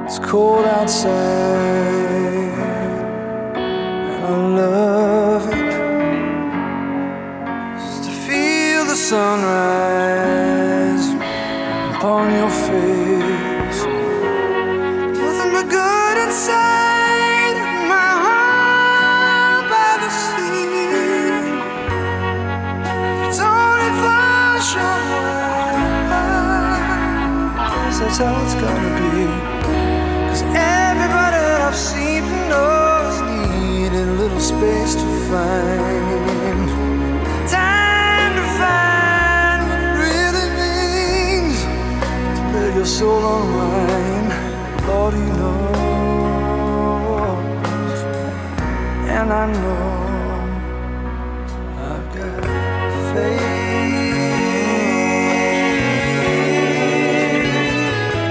It's cold outside, and I love it. Just to feel the sunrise upon your face. Nothing but good inside my heart by the sea. It's only for a short while, 'cause that's how it's gonna be. Everybody I've seen knows needed a little space to find time to find what it really means to lay your soul on mine. Lord, He knows, and I know.